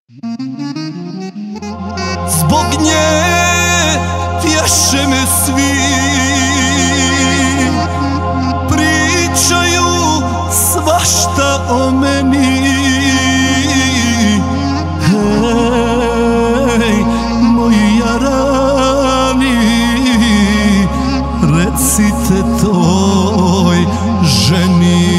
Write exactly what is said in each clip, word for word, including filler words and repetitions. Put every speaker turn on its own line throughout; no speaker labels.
Zbog nje tješe me svi, pričaju svašta o meni. Hej, moji jarani, recite toj ženi.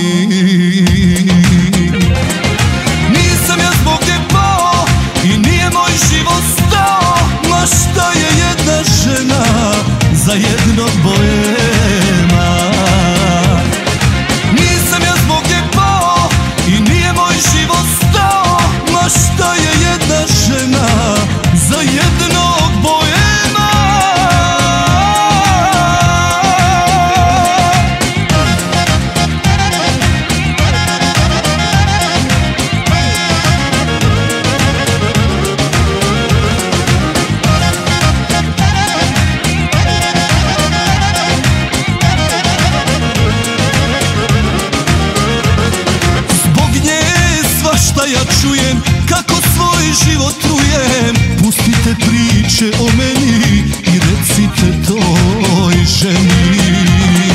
Nisam ja zbog nje pao i nije moj život stao, ma šta je jedna žena za jednog boema. Nisam ja zbog nje pao i nije moj život stao, ma šta je jedna žena za jednog boema. Ja čujem kako svoj život trujem. Pustite priče o meni i recite toj ženi.